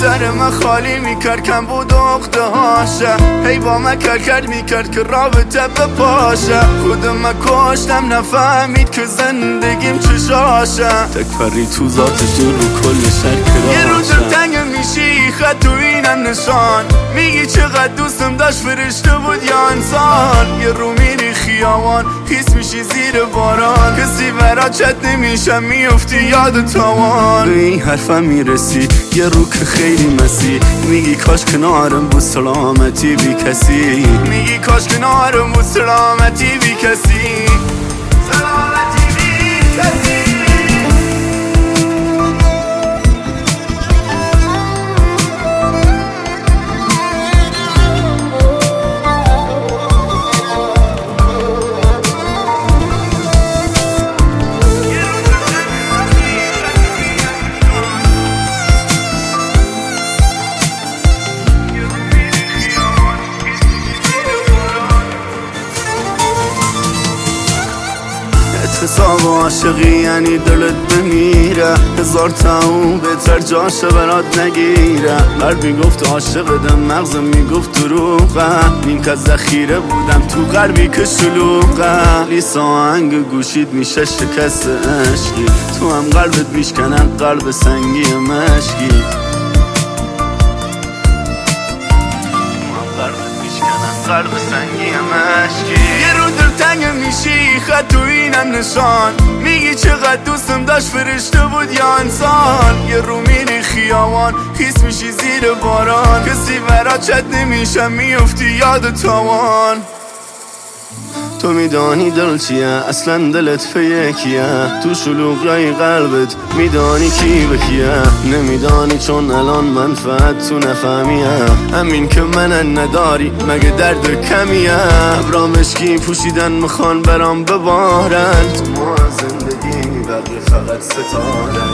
سر من خالی میکرد، کم بود اخته هاشه. هی با من کرد میکرد که رابطه بپاشه. خودم من کشتم نفهمید که زندگیم چشاشه. تکفری تو ذاتش دور رو کل شهر کراشه. یه روز تنگ میشی خط تو اینم نشان، میگی چقدر دوستم داشت فرشته بود یا انسان. یه رو میری خیابان خیس میشی زیر باران، کسی برات چت نمیشه میفتی یاد تاوان. به این حرفم میرسی یه رو که خیلی مسی، میگی کاش کنارم بود سلامتی بی کسی. میگی کاش کنارم بود سلامتی بی کسی. سلامتی بی کسی. حساب عاشقی یعنی دلت بمیره، هزار تاون بهتر جاشه برات نگیره. قلب میگفت عاشقدم، مغزم میگفت دروغه. نیم که ذخیره بودم تو غربی که شلوغه. لیسا آهنگ گوشید میشه شکست عشقی، تو هم قلبت میشکنن قلب سنگی مشکی. قلب سنگی مشکی. یه رو دلتنگ میشی خط تو اینم نشان، میگی چقدر دوستم داشت فرشته بود یا انسان. یه رو میری خیابان خیس میشی زیر باران، کسی برات چت نمیشه میفتی یاد تاوان. تو میدانی دل چیه اصلا دلت فیکیه، تو شلوغی قلبت میدانی کی به کیه. نمیدانی چون الان منفعت تو نفهمیه، همین که من نداری مگه درد کمیه. ابرا مشکی پوشیدن میخوان برام ببارن، تو ما زندگی بقیه فقط ستاره.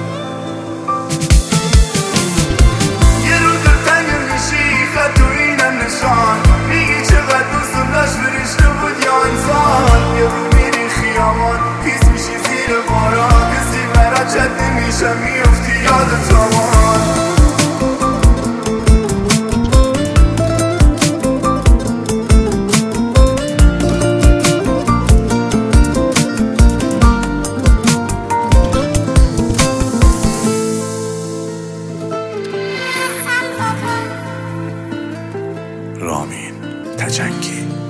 یه روز تنگ میشی خط تو اینم نشان، میگی چقدر دوستم داشت فرشته بود یا انسان. یه رو میری خیابان خیس میشی زیر باران، کسی برات چت نمیشه میفتی یاد تاوان. رامین تجنگی.